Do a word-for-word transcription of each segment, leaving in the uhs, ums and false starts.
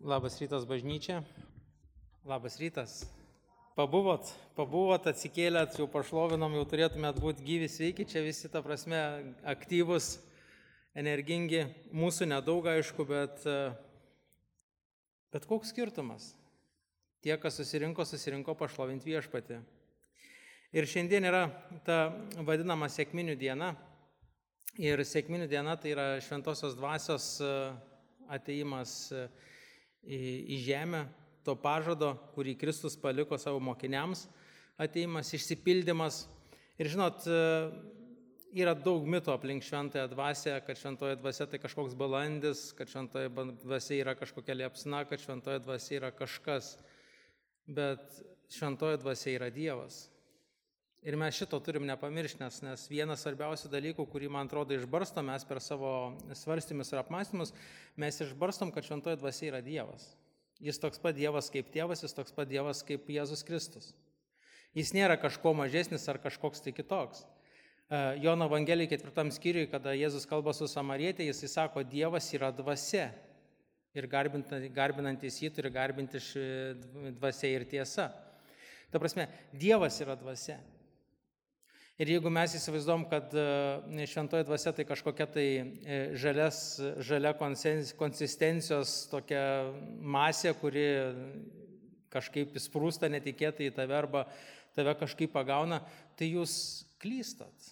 Labas rytas bažnyčia. Labas rytas. Pabuvot, pabuvot, atsikėlėt, jau pašlovinom, jau turėtumėt būti gyvi, sveiki, čia visi, ta prasme, aktyvus, energingi. Mūsų nedaug, aišku, bet, bet koks skirtumas. Tie, kas susirinko, susirinko pašlovinti viešpatį. Ir šiandien yra ta vadinama sekminių diena. Ir sekminių diena tai yra šventosios dvasios atėjimas į, į žemę, to pažado, kurį Kristus paliko savo mokiniams, atėjimas, išsipildymas. Ir žinot, yra daug mitų aplink šventąją dvasią, kad šventoji dvasia tai kažkoks balandis, kad šventoji dvasia yra kažkokia liepsna, kad šventoji dvasia yra kažkas. Bet šventoji dvasia yra Dievas. Ir mes šito turim nepamiršti, nes, nes vienas svarbiausių dalykų, kurį, man atrodo, išbarstom mes per savo svarstymus ir apmąstymus, mes išbarstom, kad šventoji dvasia yra Dievas. Jis toks pat Dievas kaip tėvas, jis toks pat Dievas kaip Jėzus Kristus. Jis nėra kažko mažesnis ar kažkoks tai kitoks. Jono Evangelijai ketvirtam skyriui, kada Jėzus kalba su samarietė, jis sako, Dievas yra dvasia. Ir garbinantis jį turi garbinti dvasia ir tiesa. Ta prasme, Dievas yra dvasia. Ir jeigu mes įsivaizduom, kad šventoji dvasia tai kažkokia tai žalias, žalia konsistencijos tokia masė, kuri kažkaip įsprūsta netikėtai į tave arba tave kažkaip pagauna, tai jūs klystat.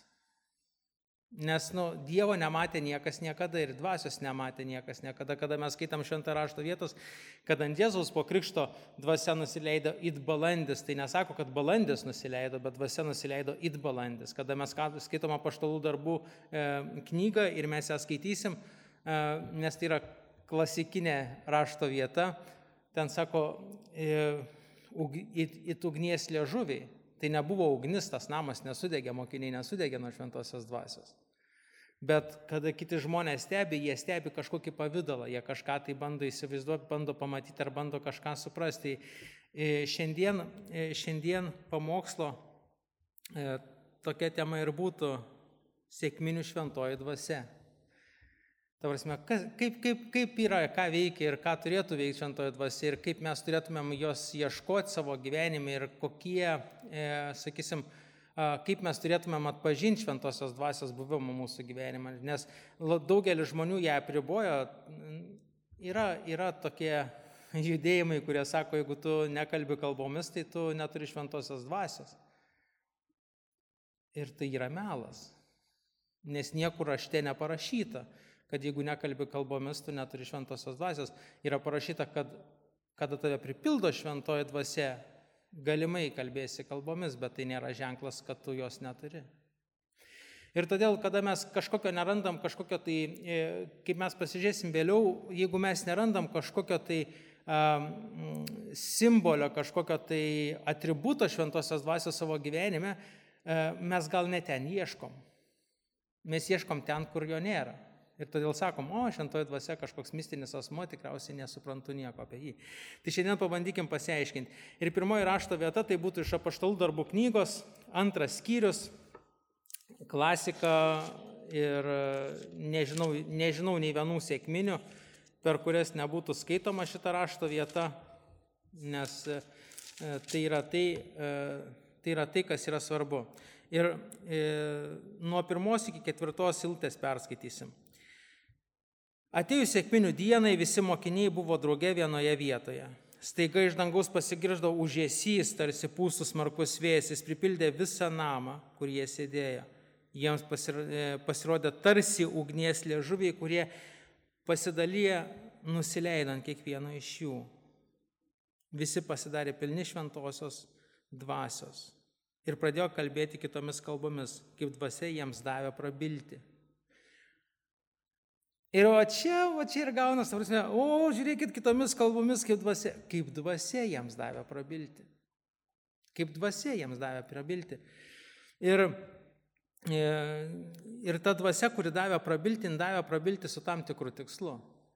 Nes nu, Dievo nematė niekas niekada ir dvasios nematė niekas niekada. Kada mes skaitam šventą rašto vietos, kad ant Jėzaus po krikšto dvasia nusileido it balandis, tai nesako, kad balandis nusileido, bet dvasia nusileido it balandis. Kada mes skaitom apaštalų darbų e, knygą ir mes ją skaitysim, e, nes tai yra klasikinė rašto vieta, ten sako, e, ug, it, it ugnies liežuviai. Tai nebuvo ugnis, tas namas nesudegė, mokiniai nesudegė nuo šventosios dvasios. Bet kada kiti žmonės stebi, jie stebi kažkokį pavydalą, jie kažką tai bando įsivaizduoti, bando pamatyti ar bando kažką suprasti. Šiandien, šiandien pamokslo tokia tema ir būtų sekminių šventoji dvasia. Ta prasme, kaip, kaip, kaip yra, ką veikia ir ką turėtų veikti šventoji dvasia ir kaip mes turėtumėm jos ieškoti savo gyvenime ir kokie, e, sakysim, kaip mes turėtumėm atpažinti šventosios dvasios buvimą mūsų gyvenimą. Nes daugelis žmonių ją apribojo. Yra, yra tokie judėjimai, kurie sako, jeigu tu nekalbi kalbomis, tai tu neturi šventosios dvasios. Ir tai yra melas. Nes niekur rašte neparašyta, kad jeigu nekalbi kalbomis, tu neturi šventosios dvasios. Yra parašyta, kad kada tave pripildo šventoji dvasia, galimai kalbėsi kalbomis, bet tai nėra ženklas, kad tu jos neturi. Ir todėl, kada mes kažkokio nerandam, kažkokio tai, kaip mes pasižiūrėsim vėliau, jeigu mes nerandam kažkokio tai um, simbolio, kažkokio tai atributo šventosios dvasios savo gyvenime, mes gal ne ten ieškom. Mes ieškom ten, kur jo nėra. Ir todėl sakom, o, šventoji dvasia kažkoks mistinis asmuo, tikriausiai nesuprantu nieko apie jį. Tai šiandien pabandykim pasiaiškinti. Ir pirmoji rašto vieta tai būtų iš apaštalų darbų knygos, antras skyrius, klasika ir nežinau, nežinau nei vienų sekminių, per kurias nebūtų skaitoma šita rašto vieta, nes tai yra tai, tai, yra tai kas yra svarbu. Ir e, nuo pirmos iki ketvirtos eilutės perskaitysim. Atėjus sekminių dienai visi mokiniai buvo drauge vienoje vietoje. Staiga iš dangaus pasigirsdavo ūžesys, tarsi pūstų smarkus vėjas, jis pripildė visą namą, kur jie sėdėjo. Jiems pasirodė tarsi ugnies liežuviai, kurie pasidalyje nusileido ant kiekvieno iš jų. Visi pasidarė pilni šventosios dvasios ir pradėjo kalbėti kitomis kalbomis, kaip dvasia jiems davė prabilti. Ir o čia, o čia ir gaunas, prasme, o, žiūrėkit kitomis kalbomis, kaip dvasia, kaip dvasia jiems davė prabilti. Kaip dvasia jiems davė prabilti. Ir, ir ta dvasia, kuri davė prabilti, davė prabilti su tam tikru tikslu.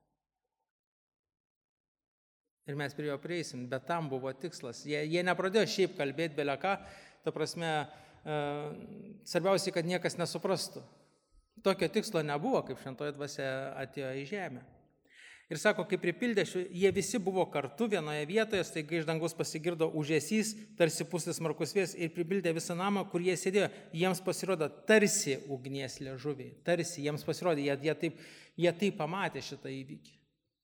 Ir mes prie jo prieisim, bet tam buvo tikslas. Jie, jie nepradėjo šiaip kalbėti beleką, ta prasme, svarbiausiai, kad niekas nesuprastų. Tokio tikslo nebuvo, kaip šventoji dvasia atėjo į žemę. Ir sako, kai pripildė, jie visi buvo kartu vienoje vietoje, staiga iš dangaus pasigirdo ūžesys, tarsi pusės smarkus vėjas ir pripildė visą namą, kur jie sėdėjo. Jiems pasirodo tarsi ugnies liežuviai, tarsi jiems pasirodė, jie, jie, taip, jie taip pamatė šitą įvykį.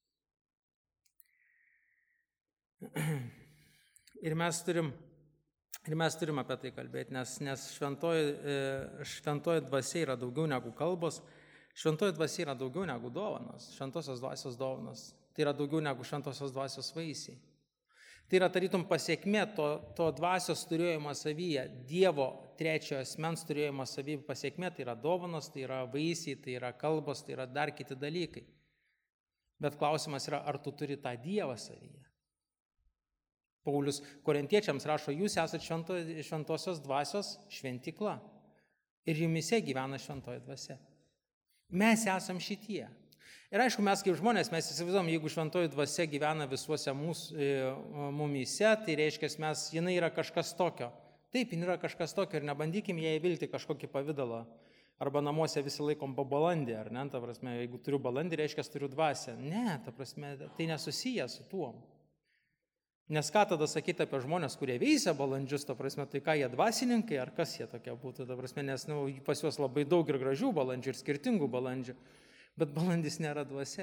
Ir mes turim, ir mes turim apie tai kalbėti, nes, nes šventoji, šventoji dvasia yra daugiau negu kalbos, šventoji dvasia yra daugiau negu dovanos, šventosios dvasios dovanos, tai yra daugiau negu šventosios dvasios vaisiai. Tai yra tarytum pasiekmė to, to dvasios turėjimo savyje, Dievo trečiojo asmens turėjimo savyje pasiekmė, tai yra dovanos, tai yra vaisiai, tai yra kalbos, tai yra dar kiti dalykai. Bet klausimas yra, ar tu turi tą Dievą savyje? Paulius korintiečiams rašo, jūs esate švento, šventosios dvasios šventykla ir jumise gyvena šventoji dvasia. Mes esam šitie. Ir aišku, mes kaip žmonės, mes įsivaizduom, jeigu šventoji dvasia gyvena visuose mūsų mumyse, tai reiškia, mes, jinai yra kažkas tokio. Taip, jinai yra kažkas tokio ir nebandykim ją įvilti kažkokį pavydalą. Arba namuose visi laikom po balandį, ar ne, ta prasme, jeigu turiu balandį, reiškia, turiu dvasią. Ne, ta prasme, tai nesusiję su tuom. Nes ką tada sakyti apie žmonės, kurie veisia balandžius, ta prasme, tai ką jie dvasininkai, ar kas jie tokie būtų, ta prasme, nes nu, pas juos labai daug ir gražių balandžių, ir skirtingų balandžių, bet balandis nėra dvasia.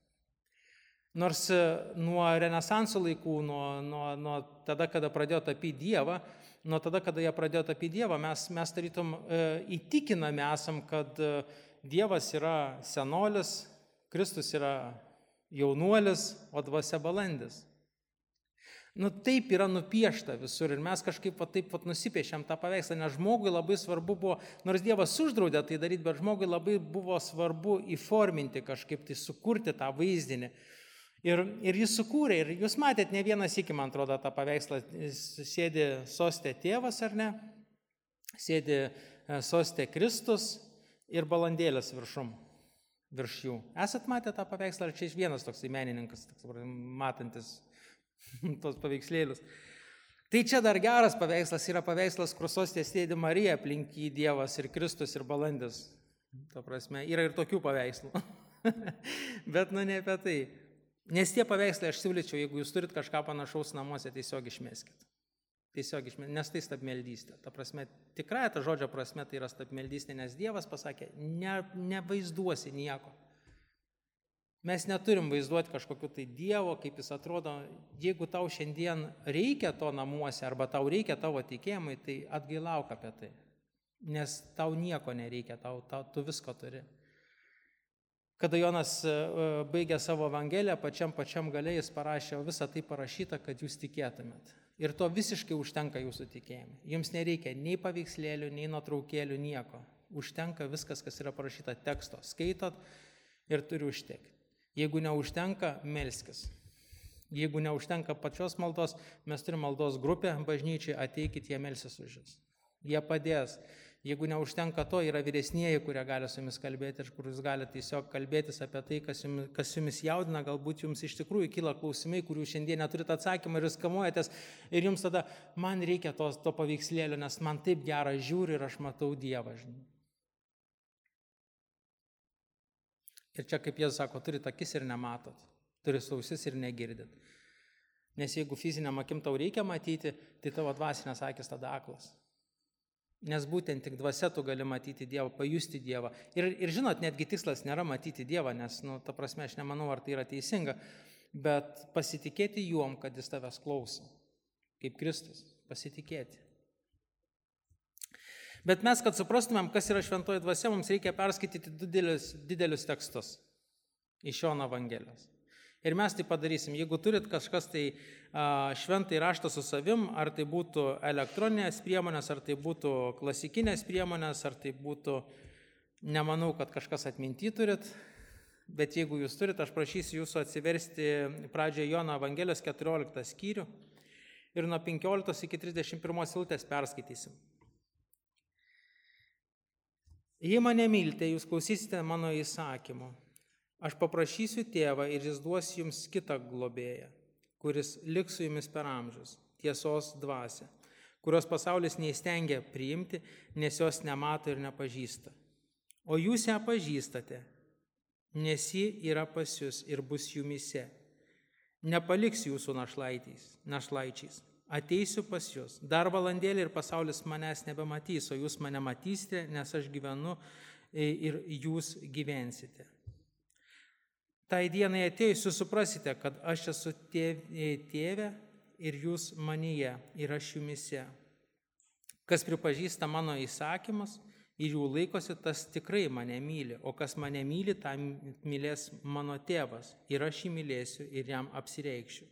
Nors nuo Renesanso laikų, nuo, nuo, nuo tada, kada pradėjo tapyti Dievą, nuo tada, kada jie pradėjo tapyti Dievą, mes, mes tarytum e, įtikinami esam, kad e, Dievas yra senolis, Kristus yra jaunuolis, o dvasia balandis. Nu taip yra nupiešta visur ir mes kažkaip va, taip pat nusipiešiam tą paveikslą, nes žmogui labai svarbu buvo, nors Dievas uždraudė tai daryti, bet žmogui labai buvo svarbu įforminti kažkaip, tai sukurti tą vaizdinį. Ir, ir jis sukūrė, ir jūs matėt ne vieną sykį, man atrodo, tą paveikslą, sėdi sostė tėvas, ar ne, sėdi sostė Kristus ir balandėlis viršum, virš jų. Esat matę tą paveikslą, ar čia iš vienas toks menininkas, toks, matantis tos paveikslėlius. Tai čia dar geras paveikslas, yra paveikslas, kur sostė sėdi Marija, aplink jį Dievas ir Kristus ir balandis. Ta prasme, yra ir tokių paveikslų. Bet nu ne apie tai. Nes tie paveikslai, aš siūlyčiau, jeigu jūs turit kažką panašaus namuose, tiesiog išmeskit. Tiesiog išmeskit, nes tai stabmeldystė. Ta prasme, tikrąja ta žodžio prasme tai yra stabmeldystė, nes Dievas pasakė, ne, nevaizduosi nieko. Mes neturim vaizduoti kažkokiu tai Dievo, kaip jis atrodo. Jeigu tau šiandien reikia to namuose arba tau reikia tavo tikėjimui, tai atgailauk apie tai. Nes tau nieko nereikia, tau, tau, tu visko turi. Kada Jonas baigė savo evangeliją, pačiam pačiam gale jis parašė, visą tai parašyta, kad jūs tikėtumėt. Ir to visiškai užtenka jūsų tikėjimui. Jums nereikia nei paveikslėlių, nei nuotraukėlių, nieko. Užtenka viskas, kas yra parašyta teksto. Skaitot ir turi užtekti. Jeigu neužtenka, melskis. Jeigu neužtenka pačios maldos, mes turime maldos grupę bažnyčiai, ateikit, jie melsis už jūs. Jie padės. Jeigu neužtenka to, yra vyresnieji, kurie gali su jumis kalbėti ir kur jūs galite tiesiog kalbėtis apie tai, kas jumis, kas jumis jaudina, galbūt jums iš tikrųjų kyla klausimai, kurių šiandien neturite atsakymą ir jūs kamuojatės ir jums tada, man reikia to, to paveikslėlio, nes man taip gera žiūri ir aš matau Dievą. Žinai. Ir čia, kaip Jėzus sako, turit akis ir nematot, turit ausis ir negirdit. Nes jeigu fiziniam akim tau reikia matyti, tai tavo dvasinės akis tada aklas. Nes būtent tik dvasia tu gali matyti Dievą, pajusti Dievą. Ir, ir žinot, netgi tikslas nėra matyti Dievą, nes, nu, ta prasme, aš nemanau, ar tai yra teisinga, bet pasitikėti juom, kad jis tavęs klauso, kaip Kristus, pasitikėti. Bet mes, kad suprastumėm, kas yra šventoji dvasia, mums reikia perskaityti didelius, didelius tekstus iš Jono Evangelijos. Ir mes tai padarysim. Jeigu turit kažkas tai a, šventai raštą su savim, ar tai būtų elektroninės priemonės, ar tai būtų klasikinės priemonės, ar tai būtų, nemanau, kad kažkas atminty turit, bet jeigu jūs turit, aš prašysiu jūsų atsiversti pradžioje Jono Evangelijos keturioliktą skyrių ir nuo penkioliktos iki trisdešimt pirmos eilutės perskaitysim. Jei mane mylite, jūs klausysite mano įsakymų. Aš paprašysiu tėvą ir jis duos jums kitą globėją, kuris liks su jumis per amžius, tiesos dvasią, kurios pasaulis neįstengia priimti, nes jos nemato ir nepažįsta. O jūs ją pažįstate, nes ji yra pas jūs ir bus jumise. Nepaliks jūsų našlaičiais. Ateisiu pas jūs. Dar valandėlį ir pasaulis manęs nebematys, o jūs mane matysite, nes aš gyvenu ir jūs gyvensite. Tai dienai atėjus jūs suprasite, kad aš esu tėve ir jūs manyje ir aš jumise. Kas pripažįsta mano įsakymus ir jų laikosi, tas tikrai mane myli, o kas mane myli, tą mylės mano tėvas ir aš jį mylėsiu ir jam apsireikšiu.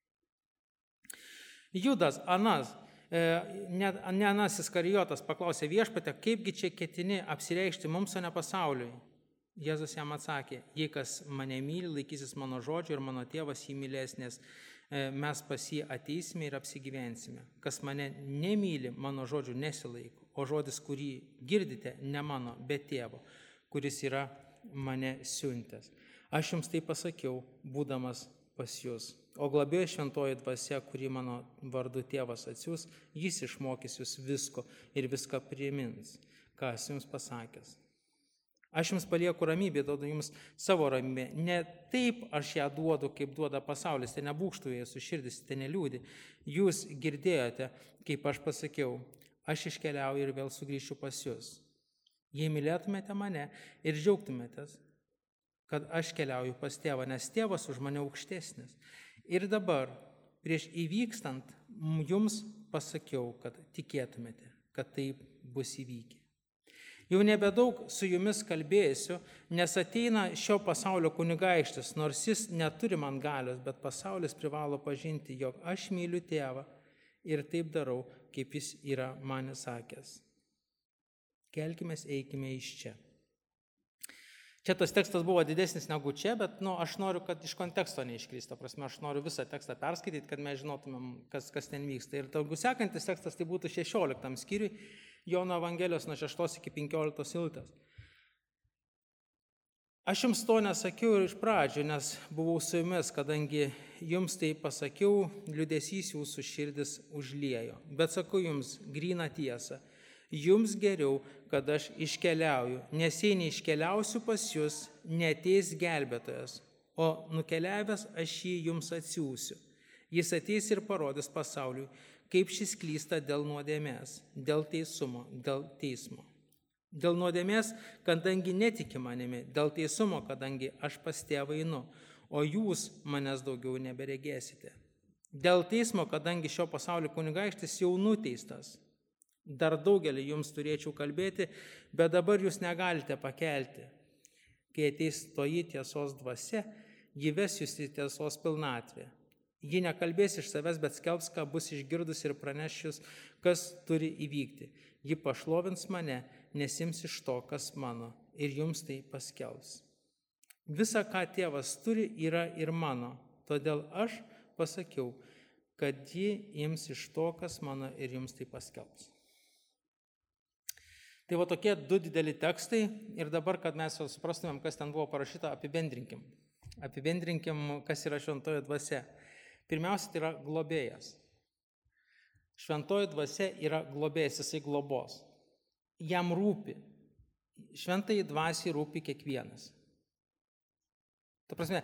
Judas, Anas, ne, ne Anas Iskarijotas paklausė viešpatę, kaipgi čia ketini apsireikšti mums, o ne pasauliui. Jėzus jam atsakė, jei kas mane myli, laikysis mano žodžio ir mano tėvas jį mylės, nes mes pas jį ateisime ir apsigyvensime. Kas mane nemyli, mano žodžių nesilaiko, o žodis, kurį girdite, ne mano, bet tėvo, kuris yra mane siuntęs. Aš jums tai pasakiau, būdamas pas jūs. O globėjo šventoji dvasia, kurį mano vardu tėvas atsiųs, jis išmokys jūs visko ir viską primins, ką esu jums pasakęs. Aš jums palieku ramybę, duodu jums savo ramybę. Ne taip aš ją duodu, kaip duoda pasaulis, tai nebūkštauja jūsų širdis, tai neliūdi. Jūs girdėjote, kaip aš pasakiau, aš iškeliauju ir vėl sugrįšiu pas jūs. Jei mylėtumėte mane ir džiaugtumėtės, kad aš keliauju pas tėvą, nes tėvas už mane aukštesnis. Ir dabar, prieš įvykstant, jums pasakiau, kad tikėtumėte, kad taip bus įvykę. Jau nebedaug su jumis kalbėsiu, nes ateina šio pasaulio kunigaikštis, nors jis neturi man galios, bet pasaulis privalo pažinti, jog aš myliu tėvą ir taip darau, kaip jis yra man sakęs. Kelkimės, eikime iš čia. Čia tas tekstas buvo didesnis negu čia, bet nu, aš noriu, kad iš konteksto neiškrist. Prasme, aš noriu visą tekstą perskaityti, kad mes žinotumėm, kas, kas ten vyksta. Ir taugu sekantis tekstas tai būtų šešioliktam skyriui, Jono Evangelijos nuo šeštos iki penkioliktos eilutės. Aš jums to nesakiau ir iš pradžių, nes buvau su jumis, kadangi jums tai pasakiau, liūdesys jūsų širdis užliejo. Bet sakau jums gryną tiesą. Jums geriau, kad aš iškeliauju, nes jei neiškeliausiu pas jūs, neateis gelbėtojas, o nukeliavęs aš jį jums atsiųsiu. Jis ateis ir parodys pasauliui, kaip šis klysta dėl nuodėmės, dėl teisumo, dėl teismo. Dėl nuodėmės, kadangi netiki manimi, dėl teisumo, kadangi aš pas tėvą einu, o jūs manęs daugiau neberegėsite. Dėl teismo, kadangi šio pasaulio kunigaikštis jau nuteistas. Dar daugelį jums turėčiau kalbėti, bet dabar jūs negalite pakelti. Kai ateis toji tiesos dvasia, ji ves jūs į tiesos pilnatvę. Ji nekalbės iš savęs, bet skelbs, ką bus išgirdus ir pranešius, kas turi įvykti. Ji pašlovins mane, nesims iš to, kas mano, ir jums tai paskelbs. Visa, ką tėvas turi, yra ir mano, todėl aš pasakiau, kad ji ims iš to, kas mano, ir jums tai paskelbs. Tai va tokie du dideli tekstai ir dabar, kad mes jau suprastumėm, kas ten buvo parašyta, apibendrinkim. Apibendrinkim, kas yra šventoji dvasia. Pirmiausia, tai yra globėjas. Šventoji dvasia yra globėjas, jisai globos. Jam rūpi. Šventai dvasiai rūpi kiekvienas. Ta prasme,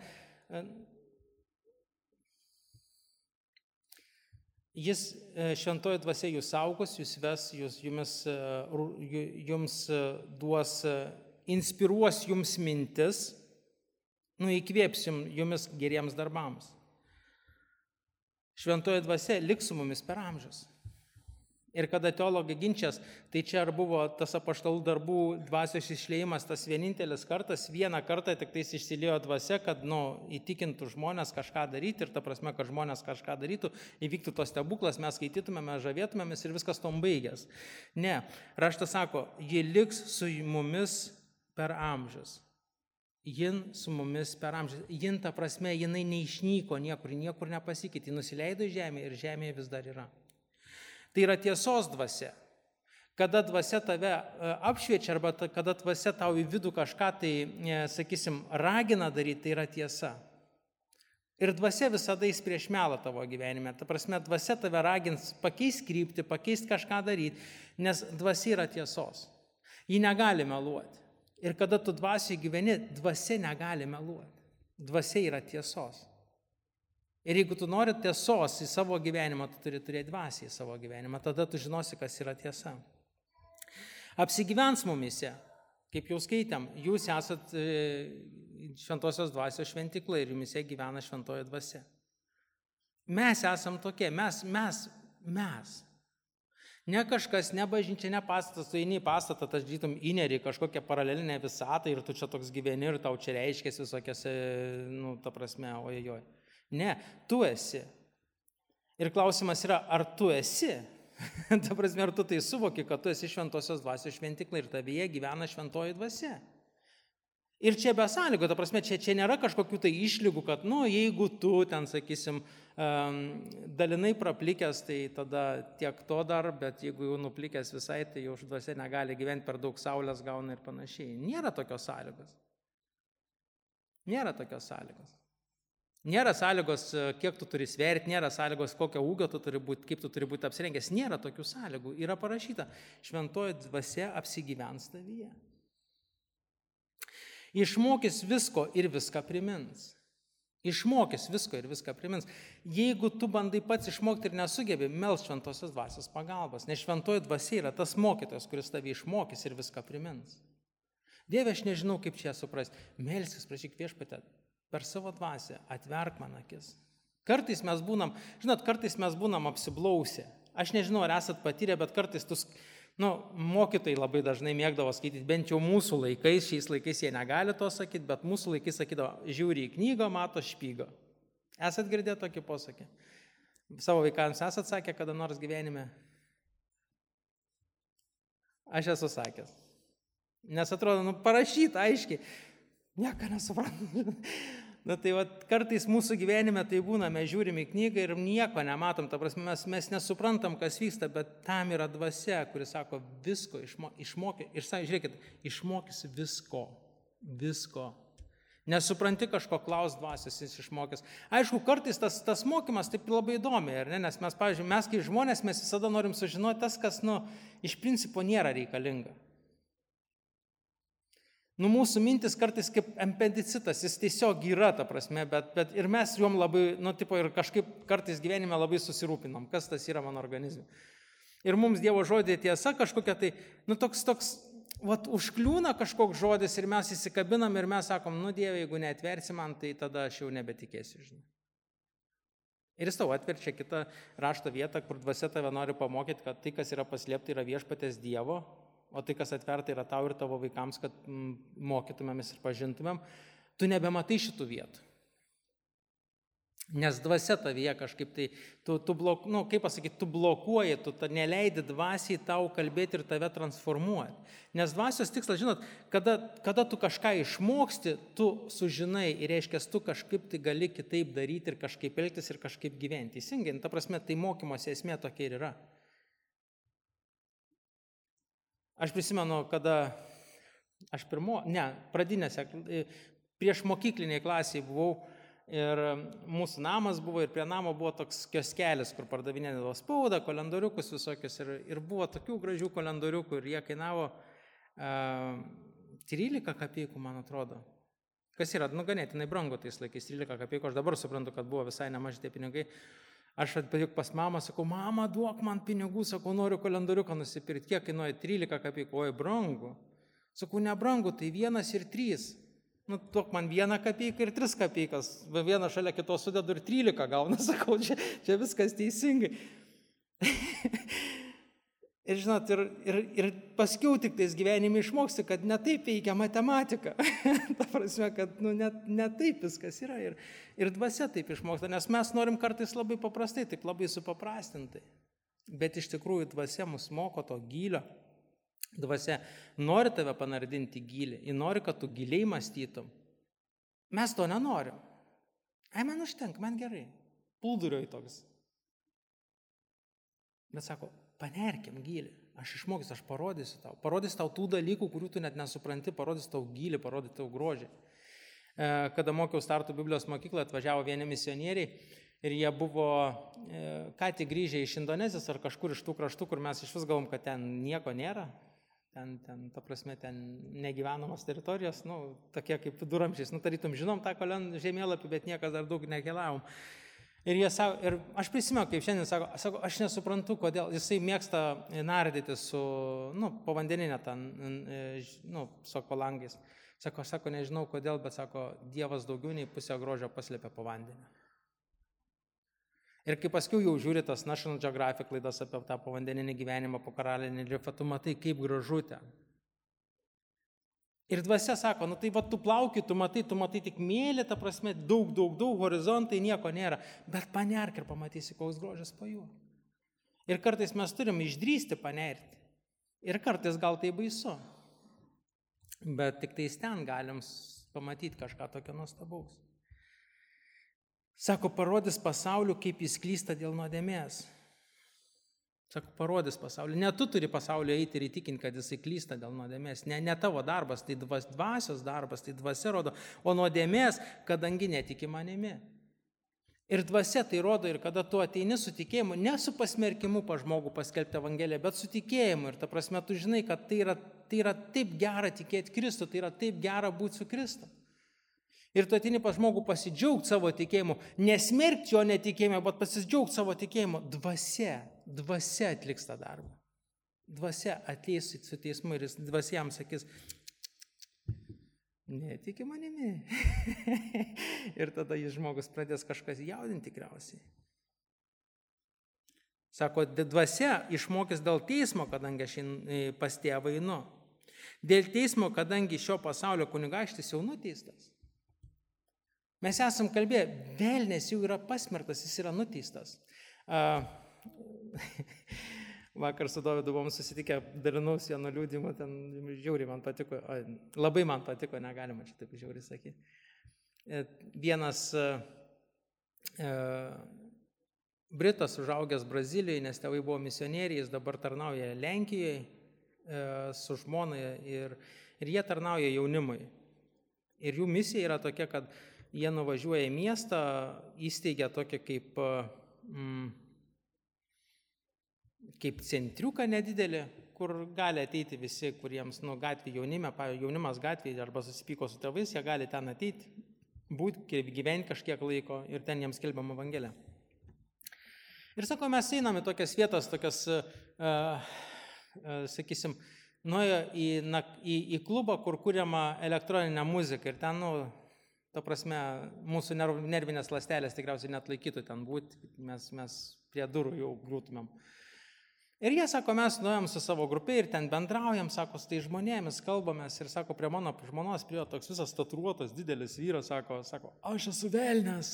jis šventoji dvasia jūs saugos, jūs ves, jūs, jumis, jums duos, inspiruos jums mintis, nu įkvėpsim jumis geriems darbams. Šventoji dvasia liks su mumis per amžius. Ir kada teologai ginčias, tai čia ar buvo tas apaštalų darbų dvasios išliejimas tas vienintelis kartas, vieną kartą tik tais išsiliejo dvasia, kad nu, įtikintų žmonės kažką daryti ir ta prasme, kad žmonės kažką darytų, įvyktų tos stebuklas, mes skaitytumėme, žavėtumėmės ir viskas tom baigės. Ne, raštas sako, ji liks su mumis per amžius. Jin su mumis per amžius. Jin, ta prasme, jinai neišnyko niekur, niekur nepasikeitė, nusileido į žemę ir žemėje vis dar yra. Tai yra tiesos dvasia. Kada dvasia tave apšviečia arba kada dvasia tau į vidų kažką tai, sakysim, ragina daryti, tai yra tiesa. Ir dvasia visada eis prieš melą tavo gyvenime. Ta prasme, dvasia tave ragins pakeisti kryptį, pakeisti kažką daryti, nes dvasia yra tiesos. Ji negali meluoti. Ir kada tu dvasiai gyveni, dvasia negali meluoti. Dvasia yra tiesos. Ir jeigu tu nori tiesos į savo gyvenimą, tu turi turėti dvasią į savo gyvenimą, tada tu žinosi, kas yra tiesa. Apsigyvens mumise, kaip jau skaitėm, jūs esat šventosios dvasios šventykla ir jumise gyvena šventoji dvasia. Mes esam tokie, mes, mes, mes. Ne kažkas, ne bažnyčia, ne pastatas, tu eini į pastatą, tas žytum įneri kažkokią paralelinę visatą ir tu čia toks gyveni ir tau čia reiškės visokiose, nu, ta prasme, ojojoj. Ne, tu esi. Ir klausimas yra, ar tu esi? Ta prasme, ar tu tai suvoki, kad tu esi šventosios dvasios šventykla ir tavyje gyvena šventoji dvasia. Ir čia be sąlygų, ta prasme, čia, čia nėra kažkokių tai išlygų, kad, nu, jeigu tu ten, sakysim, um, dalinai praplikęs, tai tada tiek to dar, bet jeigu jau nuplikęs visai, tai jau dvasia negali gyventi, per daug saulės gauna ir panašiai. Nėra tokios sąlygos. Nėra tokios sąlygos. Nėra sąlygos, kiek tu turi sverti, nėra sąlygos, kokio ūgio tu turi būti, kaip tu turi būti apsirengęs. Nėra tokių sąlygų. Yra parašyta, šventoji dvasia apsigyvens tavyje. Išmokys visko ir viską primins. Išmokys visko ir viską primins. Jeigu tu bandai pats išmokti ir nesugebi, melsk šventosios dvasios pagalbos, nes šventoji dvasia yra tas mokytojas, kuris tavį išmokys ir viską primins. Dieve, aš nežinau, kaip čia suprasti. Melskis, prašyk Viešpatie, per savo dvasią atverk man akis. Kartais mes būnam, žinot, kartais mes būnam apsiblausę. Aš nežinau, ar esat patyrę, bet kartais tu, nu, mokytojai labai dažnai mėgdavo skaityti, bent jau mūsų laikais, šiais laikais jie negali to sakyti, bet mūsų laikais sakydavo, žiūri į knygą, mato špygą. Esat girdėję tokį posakį? Savo vaikams esat sakę kada nors gyvenime? Aš esu sakęs. Nes atrodo, nu, parašyta aiškiai, nieko nesuprantu. Na tai va, kartais mūsų gyvenime tai būna, mes žiūrim į knygą ir nieko nematom, ta prasme, mes, mes nesuprantam, kas vyksta, bet tam yra dvasia, kuris sako visko, išmo, išmokė, ir sako, žiūrėkit, išmokys visko, visko. Nesupranti kažko, klaus dvasios, jis išmokys. Aišku, kartais tas, tas mokymas taip labai įdomi, ne? Nes mes, pavyzdžiui, mes kaip žmonės, mes visada norim sužinoti tas, kas, nu, iš principo nėra reikalinga. Nu, mūsų mintis kartais kaip appendicitas, jis tiesiog yra, ta prasme, bet, bet ir mes juom labai, nu, tipo, ir kažkaip kartais gyvenime labai susirūpinam, kas tas yra mano organizme. Ir mums Dievo žodė tiesa kažkokia tai, nu, toks, toks, vat, užkliūna kažkoks žodis ir mes įsikabinam ir mes sakom, nu, Dieve, jeigu neatversi man, tai tada aš jau nebetikėsiu, žinai. Ir jis tau atverčia kitą rašto vietą, kur dvasia tave nori pamokyti, kad tai, kas yra paslėpta, yra viešpaties Dievo, o tai, kas atverta, yra tau ir tavo vaikams, kad mokytumėmis ir pažintumėm, tu nebematai šitų vietų. Nes dvasia tavyje kažkaip tai, tu, tu, blok, nu, kaip pasakyti, tu blokuoji, tu neleidi dvasiai tau kalbėti ir tave transformuoti. Nes dvasios tikslas, žinot, kada, kada tu kažką išmoksti, tu sužinai ir reiškia, tu kažkaip tai gali kitaip daryti ir kažkaip elgtis ir kažkaip gyventi. Teisingai, ta prasme, tai mokymosi esmė tokia ir yra. Aš prisimenu, kada aš pirmo, ne, pradinėse, prieš mokykliniai klasiai buvau ir mūsų namas buvo ir prie namo buvo toks kioskelis, kur pardavinėdavo spaudą, kalendoriukus visokius ir, ir buvo tokių gražių kalendoriukų ir jie kainavo uh, trylika kapeikų, man atrodo. Kas yra, nu, ganėtinai brangu tais laikais, trylika kapeikų, aš dabar suprantu, kad buvo visai nemaži tie pinigai. Aš atpėdžiu pas mamą, sakau, mama, duok man pinigų, sakau, noriu kalendoriuką nusipirkti, kiek kainuoja trylika kapeikų, oi, brangu. Sakau, nebrangu, tai vienas ir trys. Nu, duok man vieną kapeiką ir tris kapeikas, vieną šalia kitos sudedu ir trylika gauna, sakau, čia, čia viskas teisingai. Ir žinot, ir, ir, ir paskiau tik tais gyvenime išmoksti, kad ne taip veikia matematika. Ta prasme, kad nu, ne, ne taip viskas yra. Ir, ir dvasia taip išmoksta, nes mes norim kartais labai paprastai, taip labai supaprastintai. Bet iš tikrųjų dvasia mus moko to gylio. Dvasia nori tave panardinti gylį, ji nori, kad tu giliai mąstytum. Mes to nenorim. Ai, man užtenka, man gerai. Puldurioj toks. Bet sako, panerkim gylį, aš išmokysiu, aš parodysiu tau. Parodysiu tau tų dalykų, kurių tu net nesupranti, parodysiu tau gylį, parodysiu tau grožį. Kada mokiau Startų Biblijos mokyklą, atvažiavo vieni misionieriai ir jie buvo ką tik grįžę iš Indonezijos ar kažkur iš tų kraštų, kur mes iš vis galvom, kad ten nieko nėra. ten, ten, ta prasme, ten negyvenamos teritorijos, nu, tokie kaip viduramžiais, nu, tarytum, žinom tą kolen žemėlapį, bet niekas dar daug nekeliavom. Ir, jie sako, ir aš prisimenu, kaip šiandien sako, sako, aš nesuprantu, kodėl jisai mėgsta nardyti su, nu, povandeninė ten, nu, su akvalangais. Sako, aš sako, nežinau kodėl, bet sako, Dievas daugiau nei pusę grožio paslėpia po vandeniu. Ir kai paskui jau žiūri tas National Geographic laidas apie tą povandeninį gyvenimą po karalinį rifą, tu matai, kaip gražu ten. Ir dvasia sako, nu tai va tu plauki, tu matai, tu matai tik mėlį, ta prasme, daug, daug, daug, horizontai, nieko nėra, bet panerk ir pamatysi, koks grožis po juo. Ir kartais mes turim išdrįsti panerti. Ir kartais gal tai baisu. Bet tik tais ten galim pamatyti kažką tokio nuostabaus. Sako, parodys pasauliu, kaip jis klysta dėl nuodėmės. Sako, parodys pasaulį. Ne tu turi pasaulio eiti ir įtikinti, kad jisai klysta dėl nuodėmės. Ne, ne tavo darbas, tai dvasios darbas, tai dvasia rodo. O nuodėmės, kadangi netiki manimi. Ir dvasia tai rodo ir kada tu ateini su tikėjimu, ne su pasmerkimu pa žmogų paskelbti Evangeliją, bet su tikėjimu. Ir ta prasme, tu žinai, kad tai yra, tai yra taip gera tikėti Kristų, tai yra taip gera būti su Kristu. Ir tu ateini pas žmogų pasidžiaugti savo tikėjimu, nesmerkti jo netikėjimą, bet pasidžiaugti savo tikėjimu. Dvasia, dvasia atliks tą darbą. Dvasia ateis su teismu ir dvasia jam sakys, netiki manimi. Ir tada jis žmogus pradės kažkas jaudinti tikriausiai. Sako, dvasia išmokys dėl teismo, kadangi aš pas tėvą einu. Dėl teismo, kadangi šio pasaulio kunigaikštis jau nuteistas. Mes esam kalbėję, velnės jau yra pasmerktas, jis yra nuteistas. Uh, vakar su Dovydu buvom susitikę, dalinausi vienu liudijimu, ten žiauriai man patiko, o, labai man patiko, negalima čia taip žiauriai sakyti. Vienas uh, uh, Britas užaugęs Brazilijoje, nes tėvai buvo misionieriai, jis dabar tarnauja Lenkijoje uh, su žmona ir, ir jie tarnauja jaunimui. Ir jų misija yra tokia, kad jie nuvažiuoja į miestą, įsteigia tokią kaip, mm, kaip centriuką nedidelį, kur gali ateiti visi, kuriems nu, gatvė jaunime, jaunimas gatvėje arba susipyko su tėvais, jie gali ten ateiti, būti, gyventi kažkiek laiko ir ten jiems skelbiama Evangelija. Ir sako, mes einam į tokias vietas, tokias, uh, uh, sakysim, nuėjo į, na, į, į klubą, kur kuriama elektroninė muzika ir ten, nu, ta prasme, mūsų nervinės ląstelės tikriausiai net laikytų ten būti, mes, mes prie durų jau grūtumėm. Ir jie sako, mes nuėjom su savo grupė ir ten bendraujam, sako, su tai žmonėmis kalbamės ir sako, prie mano žmonos prie toks visas tatuiruotas didelis vyras, sako, sako, aš esu velnias.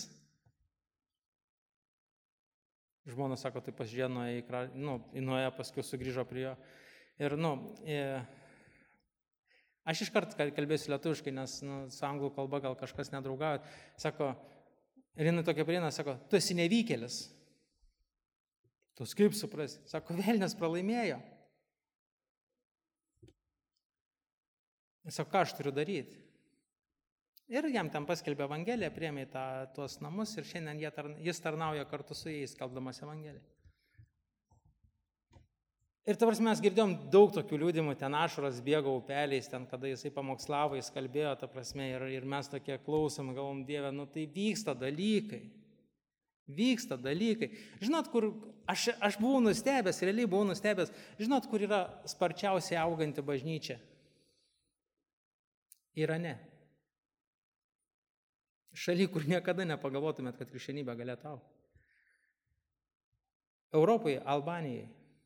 Žmona sako, tai pasižiūrėjo, nuėjo, nu, nuėjo, paskui sugrįžo prie jo. Ir, nu, e, aš iškart kalbėsiu lietuviškai, nes nu, su anglų kalba gal kažkas nedraugauja. Sako, ir jinai tokia prieina, sako, tu esi nevykėlis. Tu kaip suprasi? Sako, velnias pralaimėjo. Sako, ką aš turiu daryti? Ir jam ten paskelbė Evangeliją, priėmė tą, tuos namus ir šiandien jie tarn, jis tarnauja kartu su jais, skelbdamas Evangeliją. Ir ta prasme, mes girdėjom daug tokių liudimų, ten ašaros bėgo upeliais, ten kada jisai pamokslavo, jis kalbėjo, ta prasme, ir, ir mes tokie klausom, galvom, Dieve, nu tai vyksta dalykai, vyksta dalykai. Žinot, kur, aš, aš buvau nustebęs, realiai buvau nustebęs, žinot, kur yra sparčiausiai auganti bažnyčia? Irane. Šaly, kur niekada nepagalvotumėt, kad krikščionybė galėtų augti. Europoje, Albanijai.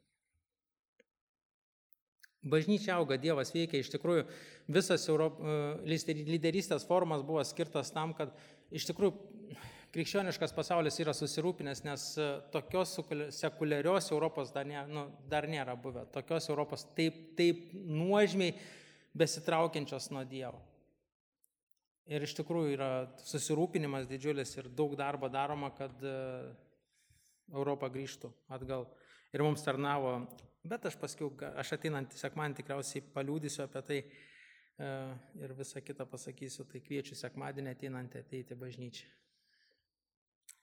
Bažnyčia auga, Dievas veikia, iš tikrųjų visas Europ... lyderystės forumas buvo skirtas tam, kad iš tikrųjų krikščioniškas pasaulis yra susirūpinęs, nes tokios sekuliarios Europos dar, nė, nu, dar nėra buvę, tokios Europos taip, taip nuožmiai besitraukiančios nuo Dievo. Ir iš tikrųjų yra susirūpinimas didžiulis ir daug darbo daroma, kad Europa grįžtų atgal. Ir mums tarnavo, bet aš paskiau, aš ateinantį sekmadienį tikriausiai paliūdysiu apie tai ir visą kitą pasakysiu, tai kviečiu sekmadienį ateinantį ateiti bažnyčią.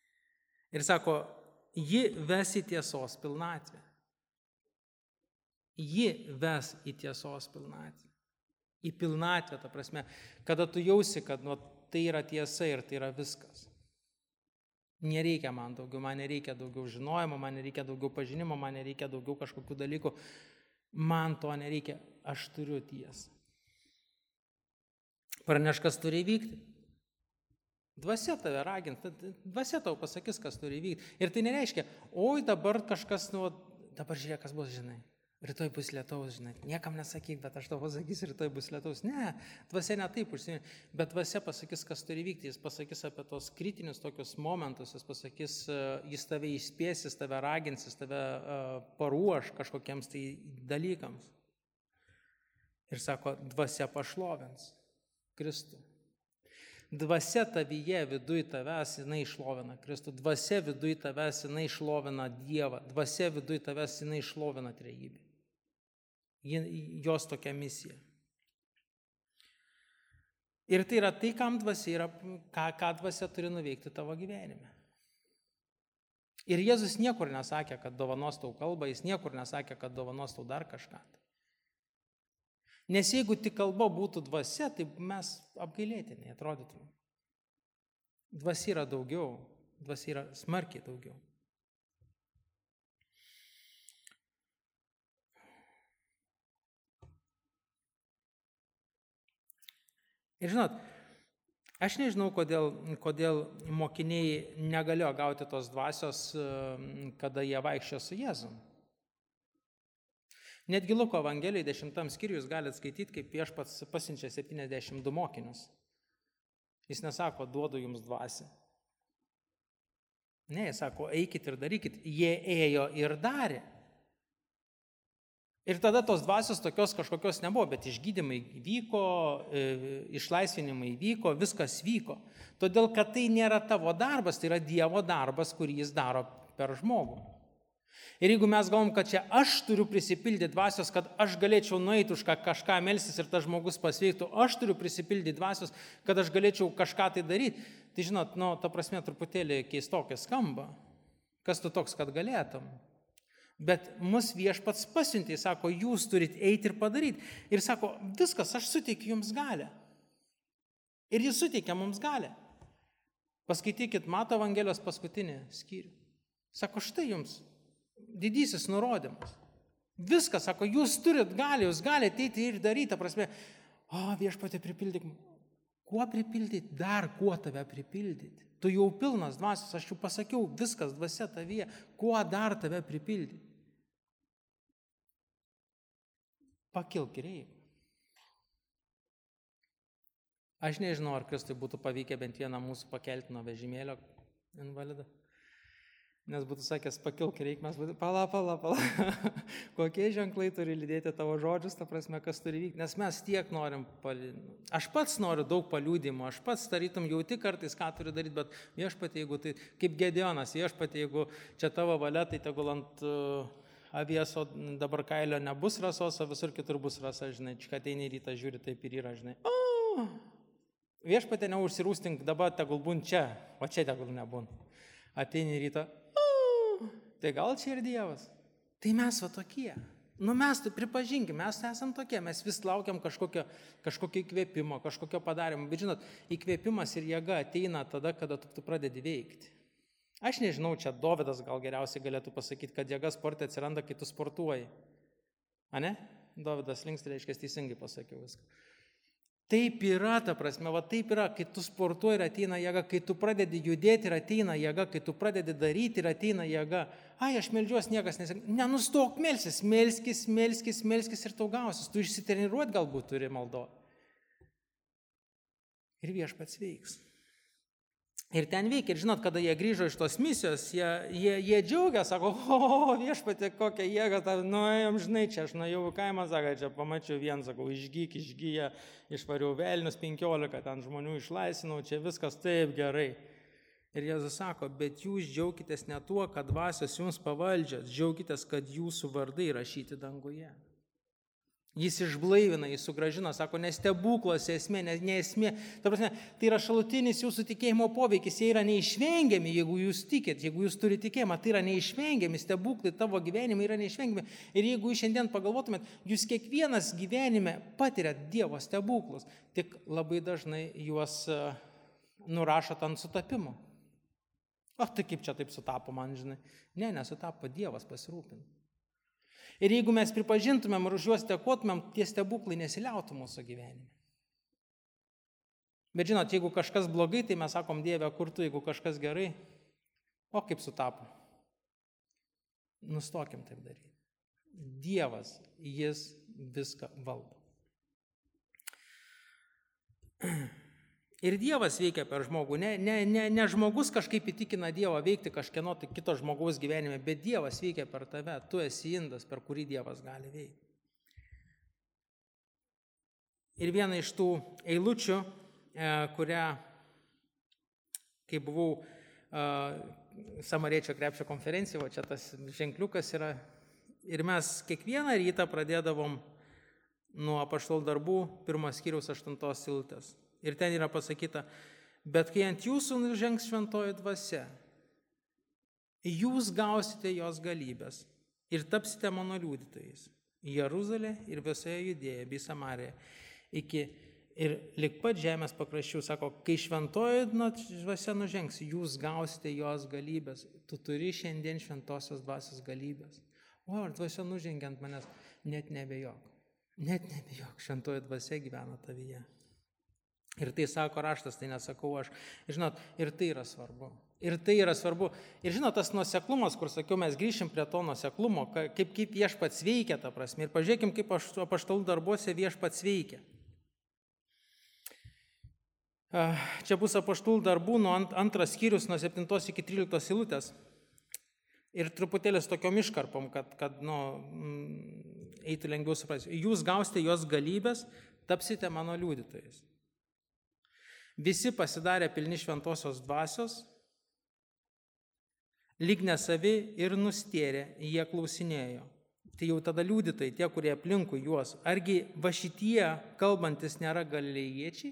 Ir sako, ji ves į tiesos pilnatvę. ji ves į tiesos pilnatvę. Į pilnatvę, ta prasme, kada tu jausi, kad nu, tai yra tiesa ir tai yra viskas. Nereikia man daugiau, man nereikia daugiau žinojimo, man nereikia daugiau pažinimo, man nereikia daugiau kažkokių dalykų. Man to nereikia, aš turiu tiesą. Praneš, kas turi įvykti. Dvasia tave ragins, dvasia tau pasakys, kas turi įvykti. Ir tai nereiškia, oi dabar kažkas, nu, dabar žiūrėk, kas bus, žinai. Rytoj bus lietaus, žinai. Niekam nesakyk, bet aš tau pasakysiu, rytoj bus lietaus. Ne, dvasia ne taip užsiminė, bet dvasia pasakys, kas turi vykti. Jis pasakys apie tos kritinius tokius momentus, jis pasakys, jis tave įspės, jis tave ragins, jis tave uh, paruoš kažkokiems tai dalykams. Ir sako, dvasia pašlovins Kristų. Dvasia tavyje viduj tavęs, jinai šlovina Kristų. Dvasia viduj tavęs, jinai šlovina Dievą. Dvasia viduj tavęs, jinai šlovina trejybę. Jos tokia misija. Ir tai yra tai, kam dvasia yra, ką, ką dvasia turi nuveikti tavo gyvenime. Ir Jėzus niekur nesakė, kad dovanos tau kalbą, jis niekur nesakė, kad dovanos tau dar kažką. Nes jeigu tik kalba būtų dvasia, tai mes apgailėtiniai atrodytume. Dvasia yra daugiau, dvasia yra smarkiai daugiau. Ir žinot, aš nežinau, kodėl, kodėl mokiniai negalėjo gauti tos dvasios, kada jie vaikščiojo su Jėzum. Netgi Luko Evangelijai dešimtam skyriui jūs galite skaityti, kaip Viešpats pasiunčia septyniasdešimt du mokinius. Jis nesako, duodu jums dvasią. Ne, jis sako, eikit ir darykit. Jie ėjo ir darė. Ir tada tos dvasios tokios kažkokios nebuvo, bet išgydymai vyko, išlaisvinimai vyko, viskas vyko. Todėl, kad tai nėra tavo darbas, tai yra Dievo darbas, kurį jis daro per žmogų. Ir jeigu mes galvom, kad čia aš turiu prisipildyti dvasios, kad aš galėčiau nueiti už kažką melsis ir tas žmogus pasveiktų, aš turiu prisipildyti dvasios, kad aš galėčiau kažką tai daryti, tai žinot, nu, ta prasme truputėlį keistokai skamba. Kas tu toks, kad galėtum? Bet mus Viešpats pasiuntė, sako, jūs turit eiti ir padaryti. Ir sako, viskas, aš suteikiu jums galę. Ir jis suteikia mums galę. Paskaitykit Mato Evangelijos paskutinį skyrių. Sako, štai jums didysis nurodymas. Viskas, sako, jūs turit galę, jūs galite eiti ir daryti. Ta prasme, o Viešpatie pripildyk. Kuo pripildyti? Dar kuo tave pripildyti? Tu jau pilnas dvasios, aš jau pasakiau, viskas dvasia tavyje. Kuo dar tave pripildyti? Pakilk ir eik. Aš nežinau, ar Kristui būtų pavykę bent vieną mūsų pakelti nuo vežimėlio invalidą. Nes būtų sakęs, pakilk ir eik, mes būtų, pala, pala, pala. Kokie ženklai turi lydėti tavo žodžius, ta prasme, kas turi vykti. Nes mes tiek norim, pali... aš pats noriu daug paliūdimų, aš pats tarytum jauti kartais, ką turiu daryti, bet Viešpatie, jeigu tai, kaip Gedeonas, Viešpatie, jeigu čia tavo valia, tai tegul ant uh, avies, o dabar kailio nebus rasos, o visur kitur bus rasa, žinai, čia ateini rytą, žiūri, taip ir yra, žinai. O, Viešpatie, neužsirūstink, dabar tegul būn čia, o čia tegul nebūn. Ateini rytą, tai gal čia ir Dievas. Tai mes va tokie. Nu mes tai pripažinkim, mes esam tokie, mes vis laukiam kažkokio, kažkokio įkvėpimo, kažkokio padarimo. Bet žinot, įkvėpimas ir jėga ateina tada, kada tu, tu pradedi veikti. Aš nežinau, čia Dovydas gal geriausiai galėtų pasakyti, kad jėga sporte atsiranda, kai tu sportuoji. A ne? Dovydas linkstai, reiškia, teisingai pasakiau viską. Taip yra, ta prasme, va taip yra, kai tu sportuoji ir ateina jėga, kai tu pradedi judėti ir ateina jėga, kai tu pradedi daryti ir ateina jėga. Ai, aš meldžiuos, niekas nesakė, nenustok melsis, melskis, melskis, melskis ir tau gausis. Tu išsitreniruot galbūt turi maldo. Ir Viešpats veiks. Ir ten veikia, ir žinot, kada jie grįžo iš tos misijos, jie, jie, jie džiaugia, sako, o, Viešpatie, kokią jėgą, ta, nuėjom, žinai, čia aš nuėjau į kaimą, sako, čia pamačiau vien, sakau, išgyk, išgyja, išvariau velnius penkiolika, ten žmonių išlaisinau, čia viskas taip gerai. Ir Jėzus sako, bet jūs džiaukitės ne tuo, kad dvasios jums pavaldžios, džiaukitės, kad jūsų vardai rašyti danguje. Jis išblaivina, jis sugražina, sako, ne stebuklose esmė, ne, ne esmė. Ta prasme, tai yra šalutinis jūsų tikėjimo poveikis, jie yra neišvengiami, jeigu jūs tikėt, jeigu jūs turite tikėjimą, tai yra neišvengiami, stebuklai tavo gyvenime yra neišvengiami. Ir jeigu jūs šiandien pagalvotumėt, jūs kiekvienas gyvenime patiriat Dievo stebuklus, tik labai dažnai juos nurašot ant sutapimo. O tai kaip čia taip sutapo man, žinai? Ne, nesutapo, Dievas pasirūpina. Ir jeigu mes pripažintumėm ir už juos dėkotumėm, tie stebuklai nesiliautų mūsų gyvenime. Bet žinot, jeigu kažkas blogai, tai mes sakom, Dieve, kur tu, jeigu kažkas gerai, o kaip sutapo. Nustokim taip daryti. Dievas, jis viską valdo. Ir Dievas veikia per žmogų. Ne, ne, ne, ne žmogus kažkaip įtikina Dievą veikti kažkieno tai kito žmogaus gyvenime, bet Dievas veikia per tave. Tu esi indas, per kurį Dievas gali veikti. Ir viena iš tų eilučių, kurią, kai buvau Samariečio krepšio konferencijoje, čia tas ženkliukas yra, ir mes kiekvieną rytą pradėdavom nuo apaštalų darbų pirmas skyriaus aštuntos eilutės. Ir ten yra pasakyta, bet kai ant jūsų žengs šventoji dvasia, jūs gausite jos galybės ir tapsite mano liudytojais Jeruzalė ir visoje Judėjoje bei Samarijoje. Iki ir lik pat žemės pakraščių, sako, kai šventoji dvasia nužengs, jūs gausite jos galybės. Tu turi šiandien šventosios dvasios galybės. O, ar dvasia nužengia ant manęs? Net nebejok. Net nebejok, šventoji dvasia gyvena tavyje. Ir tai sako raštas, tai nesakau aš. Žinot, ir tai yra svarbu. Ir tai yra svarbu. Ir žinot, tas nuoseklumas, kur sakiau, mes grįšim prie to nuoseklumo, kaip, kaip viešpats veikia, ta prasme. Ir pažiūrėkim, kaip apaštalų darbuose viešpats veikia. Čia bus apaštalų darbų nuo antras skyrius, nuo septintos iki tryliktos eilutės. Ir truputėlis tokiom iškarpom, kad, kad nu, eitų lengviau suprasti. Jūs gausite jos galybės, tapsite mano liudytojais. Visi pasidarė pilni šventosios dvasios, lyg nesavi ir nustėrė, jie klausinėjo. Tai jau tada liudytojai, tie, kurie aplinkui juos, argi va šitie kalbantis nėra galilėjiečiai?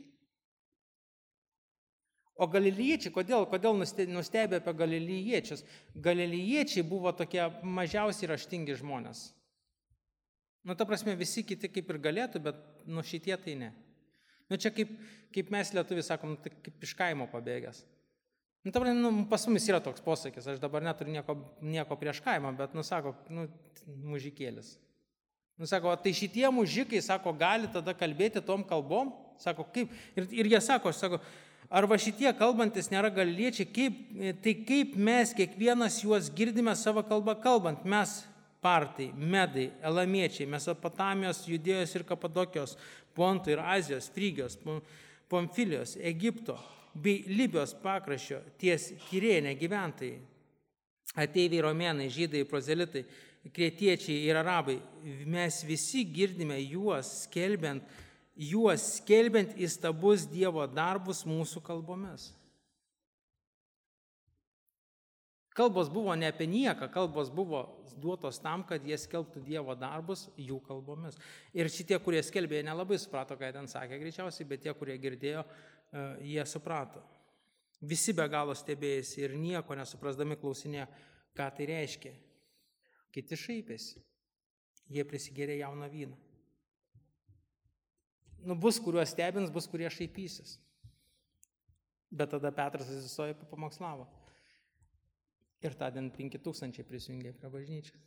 O galilėjiečiai, kodėl, kodėl nustebė apie galilėjiečius? Galilėjiečiai buvo tokie mažiausiai raštingi žmonės. Nu, ta prasme, visi kiti kaip ir galėtų, bet nu šitie tai ne. Nu, čia kaip, kaip mes lietuviai sakom, tai kaip iš kaimo pabėgęs. Nu, ta prasme, nu, pas mumis yra toks posakis, aš dabar neturiu nieko, nieko prieš kaimą, bet, nu, sako, nu, mužikėlis. Nu, sako, tai šitie mužikai, sako, gali tada kalbėti tom kalbom? Sako, kaip? Ir, ir jie sako, aš sako, ar va šitie kalbantis nėra galiliečiai, kaip, tai kaip mes kiekvienas juos girdime savo kalbą kalbant, mes partai, medai, elamiečiai, Mesopotamijos, Judėjos ir Kapadokijos, Ponto ir Azijos, Frygijos, Pamfilijos, Egipto bei Libijos pakraščio ties Kirėne gyventojai, ateiviai romėnai, žydai, prozelitai, kretiečiai ir arabai, mes visi girdime juos skelbiant, juos skelbiant įstabus Dievo darbus mūsų kalbomis. Kalbos buvo ne apie nieką, kalbos buvo duotos tam, kad jie skelbtų Dievo darbus jų kalbomis. Ir šitie, kurie skelbė, jie nelabai suprato, ką ten sakė greičiausiai, bet tie, kurie girdėjo, jie suprato. Visi be galo stebėjasi ir nieko nesuprasdami klausinėjo, ką tai reiškia. Kiti šaipėsi, jie prisigėrė jauną vyną. Nu, bus, kuriuos stebins, bus, kurie šaipysis. Bet tada Petras atsistojo ir pamokslavo. Ir tądien penki tūkstančiai prisijungė prie bažnyčios.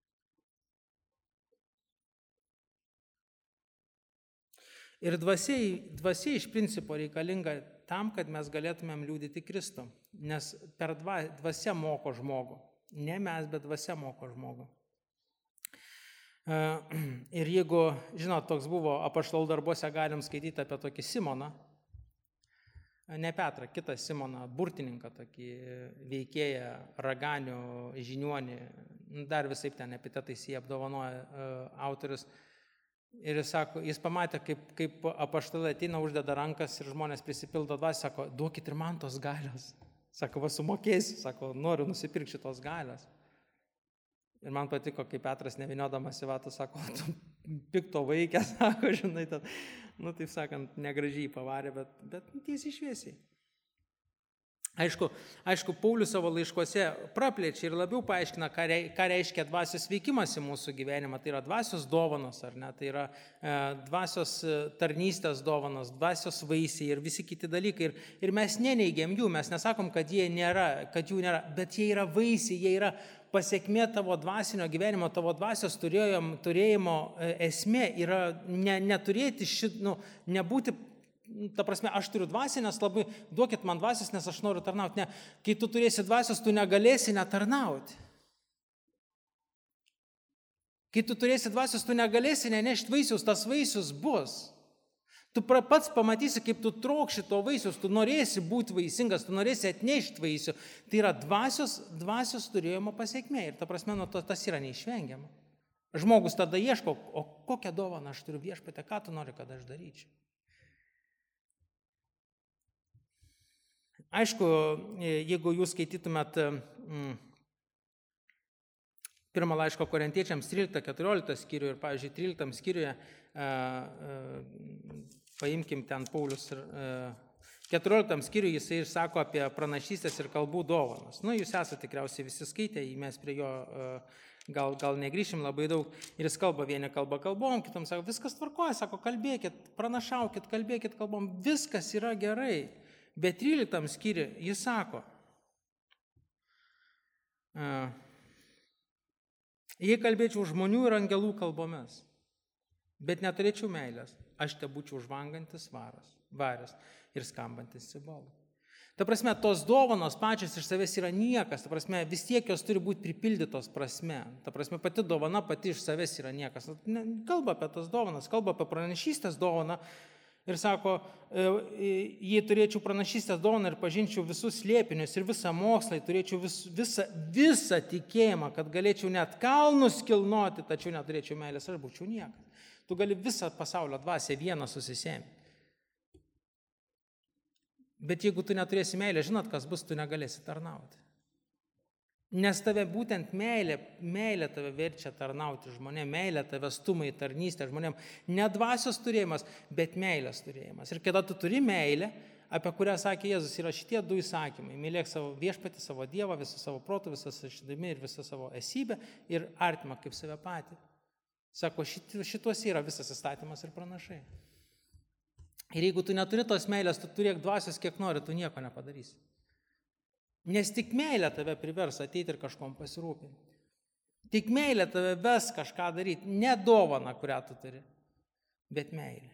Ir dvasia, dvasia iš principo reikalinga tam, kad mes galėtumėm liudyti Kristų. Nes per dva, dvasia moko žmogų. Ne mes, bet dvasia moko žmogų. Ir jeigu, žinot, toks buvo apaštalų darbuose, galim skaityti apie tokį Simoną, ne Petrą, kitą Simoną, burtininką, tokį veikėją, raganių, žiniuonį, dar visaip ten epitetais jį apdovanoja autorius. Ir jis sako, jis pamatė, kaip, kaip apaštalai ateina, uždeda rankas ir žmonės prisipildo dvasią, sako, duokit ir man tos galios. Sako, va sumokėsiu, sako, noriu nusipirkti šitos galios. Ir man patiko, kai Petras neviniodamas į vatą, sako, tu pikto vaikę, sako, žinai, tad, nu, taip sakant, negražiai pavarė, bet, bet tiesiai šviesiai. Aišku, aišku, Paulius savo laiškuose praplečia ir labiau paaiškina, ką, rei, ką reiškia dvasios veikimas į mūsų gyvenimą. Tai yra dvasios dovanos, ar ne? Tai yra e, dvasios tarnystės dovanos, dvasios vaisiai ir visi kiti dalykai. Ir, ir mes neneigiam jų, mes nesakom, kad, jie nėra, kad jų nėra, bet jie yra vaisiai, jie yra pasiekmė tavo dvasinio gyvenimo, tavo dvasios turėjimo, turėjimo esmė yra ne, neturėti šit, nu, nebūti. Ta prasme, aš turiu dvasią, nes labai duokit man dvasios, nes aš noriu tarnauti. Ne, kai tu turėsi dvasios, tu negalėsi netarnauti. Kai tu turėsi dvasios, tu negalėsi nenešti vaisius, tas vaisius bus. Tu pats pamatysi, kaip tu trokši to vaisius, tu norėsi būti vaisingas, tu norėsi atnešti vaisių. Tai yra dvasios, dvasios turėjimo pasiekmė ir ta prasme, nu, tas yra neišvengiama. Žmogus tada ieško, o kokią dovaną aš turiu viešpatė, ką tu nori, kad aš daryčiau. Aišku, jeigu jūs skaitytumėt mm, pirmą laiško Korintiečiams tryliktą keturioliktą skyrių ir, pavyzdžiui, tryliktą skyriuje, e, e, paimkim ten Paulius ir e, keturioliktam skyriui jisai ir sako apie pranašystės ir kalbų dovanas. Nu, jūs esate tikriausiai visi skaitę, mes prie jo e, gal, gal negrįšim labai daug. Ir jis kalba, vieni kalba kalbom, kitam sako, viskas tvarkoja, sako, kalbėkit, pranašaukit, kalbėkit kalbom, viskas yra gerai. Bet tryliktam skyriui jis sako, jei kalbėčiau žmonių ir angelų kalbomis, bet neturėčiau meilės, aš te būčiau žvangantis varas, varas ir skambantis cibolų. Ta prasme, tos dovanos pačios iš savęs yra niekas, ta prasme, vis tiek jos turi būti pripildytos prasme. Ta prasme, pati dovana pati iš savęs yra niekas. Kalba apie tos dovanas, kalba apie pranašystės dovaną. Ir sako, jei turėčiau pranašystės dovaną ir pažinčiau visus slėpinius ir visą mokslą, turėčiau vis, visą, visą tikėjimą, kad galėčiau net kalnus kilnoti, tačiau neturėčiau meilės, aš būčiau niekas. Tu gali visą pasaulio dvasią vieną susisėmti. Bet jeigu tu neturėsi meilės, žinot, kas bus, tu negalėsi tarnauti. Nes tave būtent meilė, meilė tave verčia tarnauti žmonėm, meilė tave stumia į tarnystę žmonėm. Ne dvasios turėjimas, bet meilės turėjimas. Ir kada tu turi meilę, apie kurią sakė Jėzus, yra šitie du įsakymai. Mylėk savo viešpatį, savo Dievą, visą savo protą, visą širdimi ir visą savo esybę ir artimą kaip save patį. Sako, šituose yra visas įstatymas ir pranašai. Ir jeigu tu neturi tos meilės, tu turėk dvasios kiek nori, tu nieko nepadarysi. Nes tik meilė tave privers ateiti ir kažkom pasirūpinti. Tik meilė tave ves kažką daryti, ne dovana, kurią tu turi, bet meilė.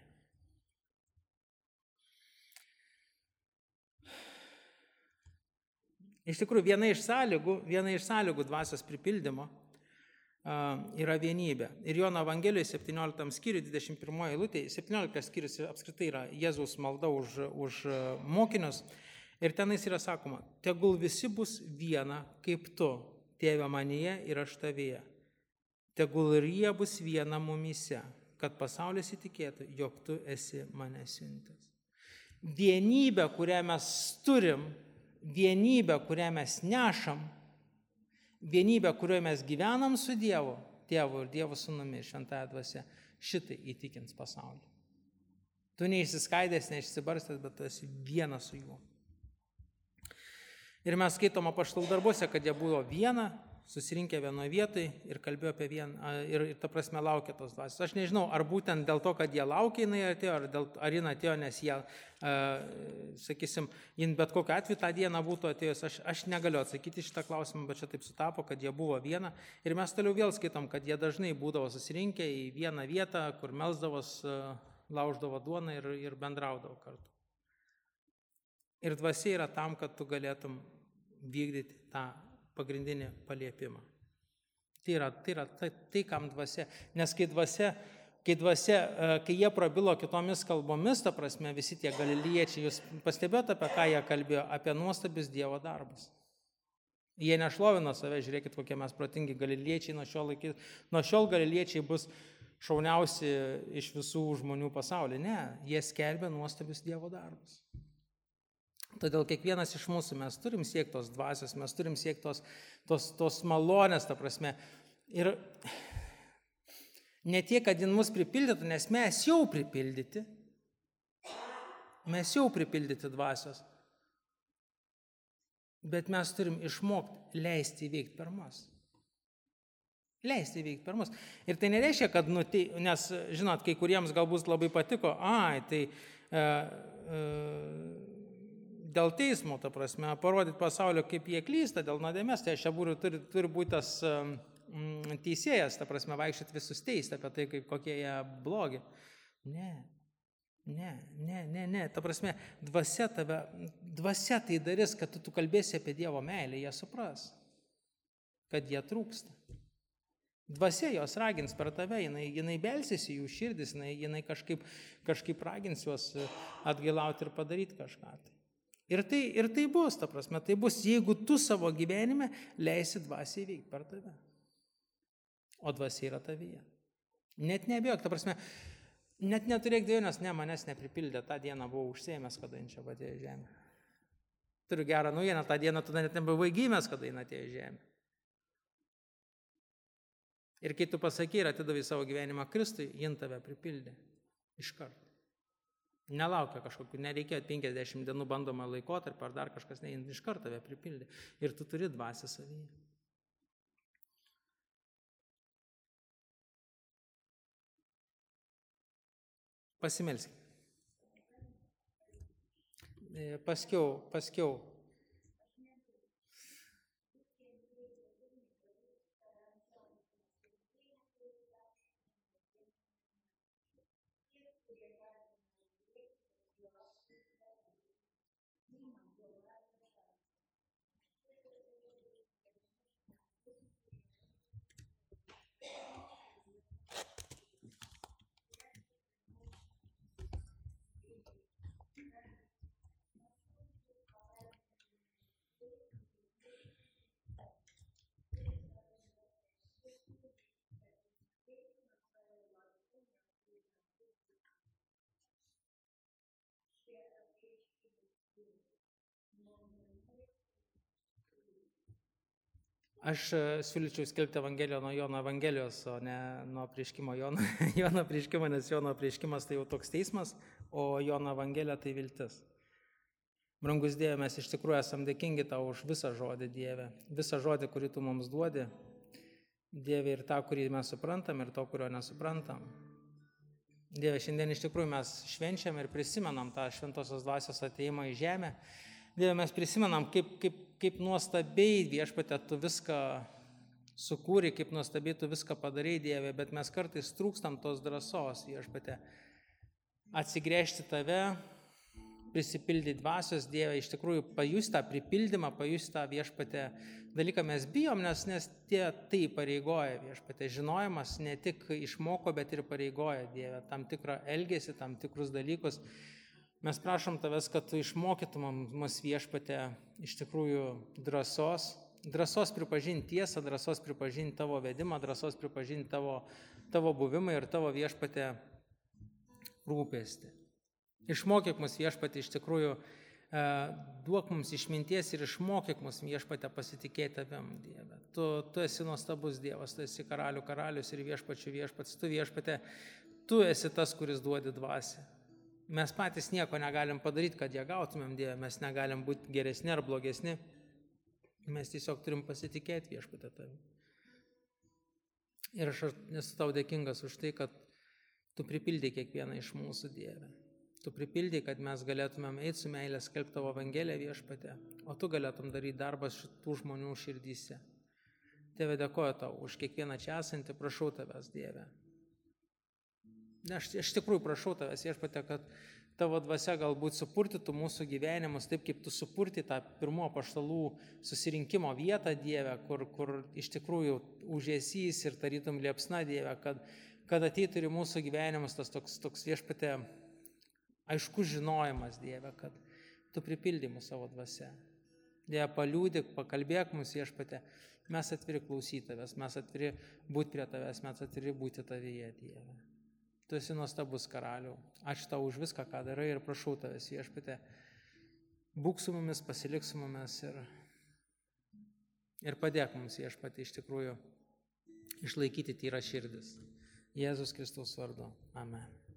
Iš tikrųjų, viena iš sąlygų, viena iš sąlygų dvasios pripildymo uh, yra vienybė. Ir Jono Evangelijoje septynioliktam skyriui, dvidešimt pirmoje eilutėje, septynioliktas skyrius apskritai yra Jėzaus malda už, už mokinius. Ir tenais yra sakoma, tegul visi bus viena, kaip tu, Tėve manyje ir aš tavyje. Tegul ir jie bus viena mumyse, kad pasaulis įtikėtų, jog tu esi mane siuntęs. Vienybė, kurią mes turim, vienybė, kurią mes nešam, vienybė, kurioje mes gyvenam su Dievu, Tėvu ir Dievo sūnumi, šventąja dvasia, šitai įtikins pasaulį. Tu neišsiskaidęs, neišsibarstęs, bet tu esi vienas su juo. Ir mes skaitom apaštalų darbuose, kad jie buvo viena, susirinkę vienoje vietoje ir kalbėjo apie vieną, ir, ir ta prasme laukė tos dvasios. Aš nežinau, ar būtent dėl to, kad jie laukė, jinai atėjo, ar, dėl, ar jinai atėjo, nes jie, uh, sakysim, jin bet kokiu atveju tą dieną būtų atėjus. Aš, aš negaliu atsakyti šitą klausimą, bet čia taip sutapo, kad jie buvo viena. Ir mes toliau vėl skaitom, kad jie dažnai būdavo susirinkę į vieną vietą, kur melsdavos, uh, lauždavo duoną ir, ir bendraudavo kartu. Ir dvasia yra tam, kad tu galėtum vykdyti tą pagrindinį paliepimą. Tai yra, tai yra tai, tai kam dvasia. Nes kai dvasia, kai dvasia, kai jie prabilo kitomis kalbomis, ta prasme, visi tie galiliečiai, jūs pastebėjote, apie ką jie kalbėjo? Apie nuostabius Dievo darbus. Jie nešlovino save, žiūrėkit, kokie mes protingi galiliečiai, nuo šiol, laiky, nuo šiol galiliečiai bus šauniausi iš visų žmonių pasaulyje. Ne, jie skelbia nuostabius Dievo darbus. Todėl kiekvienas iš mūsų mes turim siekti tos dvasios, mes turim siekti tos, tos, tos malonės, ta prasme. Ir Ne tiek, kad jin mus pripildytų, nes mes jau pripildyti. Mes jau pripildyti dvasios. Bet mes turim išmokti leisti įveikti per mus. Leisti įveikti per mus. Ir tai nereiškia, kad, nu, tai, nes, žinot, kai kuriems galbūt labai patiko, ai, tai e, e, dėl teismo, ta prasme, parodyti pasaulio, kaip jie klysta, dėl nuodėmės, tai aš čia būriu, turi, turi būti tas mm, teisėjas, ta prasme, vaikščioti visus teisti apie tai, kaip, kokie jie blogi. Ne, ne, ne, ne, ne, ta prasme, dvasia tave, dvasia tai darys, kad tu, tu kalbėsi apie Dievo meilę, jie supras, kad jie trūksta. Dvasia jos ragins per tave, jinai, jinai belsis į jų širdis, jinai, jinai kažkaip, kažkaip ragins juos atgailauti ir padaryti kažką. Ir tai, ir tai bus, ta prasme, tai bus, jeigu tu savo gyvenime leisi dvasiai veikti per tave. O dvasia yra tavyje. Net nebijok, ta prasme, net neturėk dviejų, nes ne, manęs nepripildė, tą dieną buvau užsėmęs, kada jin čia atėjo į žemę. Turiu gerą naujieną, tą dieną tu net nebuvai gimęs, kada jin atėjo į žemę. Ir kai tu pasakai ir atidavai savo gyvenimą Kristui, jin tave pripildė iš karto. Nelaukia kažkokių, nereikėjo penkiasdešimt dienų bandomą laikotarpį ar dar kažkas, ne, jin iš karto tave pripildė. Ir tu turi dvasią savyje. Pasimelskime. Paskiau, paskiau. Aš siūlyčiau skelbti Evangeliją nuo Jono Evangelijos, o ne nuo apreiškimo Jono, Jono apreiškimo, nes Jono apreiškimas tai jau toks teismas, o Jono Evangelija tai viltis. Brangus Dieve, mes iš tikrųjų esam dėkingi tau už visą žodį, Dieve, visą žodį, kurį tu mums duodi, Dieve, ir tą, kurį mes suprantam, ir to, kurio nesuprantam. Dieve, šiandien iš tikrųjų mes švenčiam ir prisimenam tą šventosios dvasios ateimą į žemę. Dieve, mes prisimenam, kaip, kaip, kaip nuostabiai Viešpatie tu viską sukūrė, kaip nuostabiai tu viską padarai, Dieve, bet mes kartais trūkstam tos drąsos, Viešpatie, atsigręžti tave, prisipildyti dvasios, Dieve, iš tikrųjų pajusti tą pripildymą, pajusti tą, Viešpatie, dalyką mes bijom, nes, nes tie tai pareigoja, Viešpatie, žinojimas ne tik išmoko, bet ir pareigoja, Dieve, tam tikrą elgesį, tam tikrus dalykus. Mes prašom tavęs, kad tu išmokytum mus, Viešpatie, iš tikrųjų drąsos, drąsos pripažinti tiesą, drąsos pripažinti tavo vedimą, drąsos pripažinti tavo, tavo buvimą ir tavo, Viešpatie, rūpestį. Išmokyk mus, Viešpatie, iš tikrųjų, e, duok mums išminties ir išmokyk mus, Viešpatie, pasitikėti tavim, Dieve. Tu, tu esi nuostabus Dievas, tu esi karalių karalius ir viešpačių viešpats. Tu, Viešpatie, tu esi tas, kuris duodi dvasią. Mes patys nieko negalim padaryti, kad ją gautumėm, Dieve, mes negalim būti geresni ar blogesni. Mes tiesiog turim pasitikėti, Viešpatie, tavim. Ir aš esu tau dėkingas už tai, kad tu pripildai kiekvieną iš mūsų, Dieve. Tu pripildai, kad mes galėtumėm eiti su meilė, skelbti tavo Evangeliją, Viešpatie, o tu galėtum daryti darbą šitų žmonių širdyse. Tėve, dėkoju tau už kiekvieną čia esantį, prašau tavęs, Dieve. Aš iš tikrųjų prašau tavęs, Viešpatie, kad tavo dvasia galbūt supurtytų mūsų gyvenimus taip, kaip tu supurti tą pirmo apaštalų susirinkimo vietą, Dieve, kur, kur iš tikrųjų užėsys ir tarytum liepsna, Dieve, kad, kad ateitų ir mūsų gyvenimus tas toks, toks Viešpatie aiškus žinojimas, Dieve, kad tu pripildai mūsų savo dvasia. Dieve, paliūdik, pakalbėk mūsų, Viešpatie, mes atviri klausyti tavęs, mes atviri būti prie tavęs, mes atviri būti tavyje, Dieve. Tu esi nuostabus karaliau. Ačiū tau už viską, ką darai ir prašau tavęs, Viešpatie, būk su mumis, pasilik su mumis ir, ir padėk mums, Viešpatie, iš tikrųjų išlaikyti tyrą širdis. Jėzus Kristaus vardu. Amen.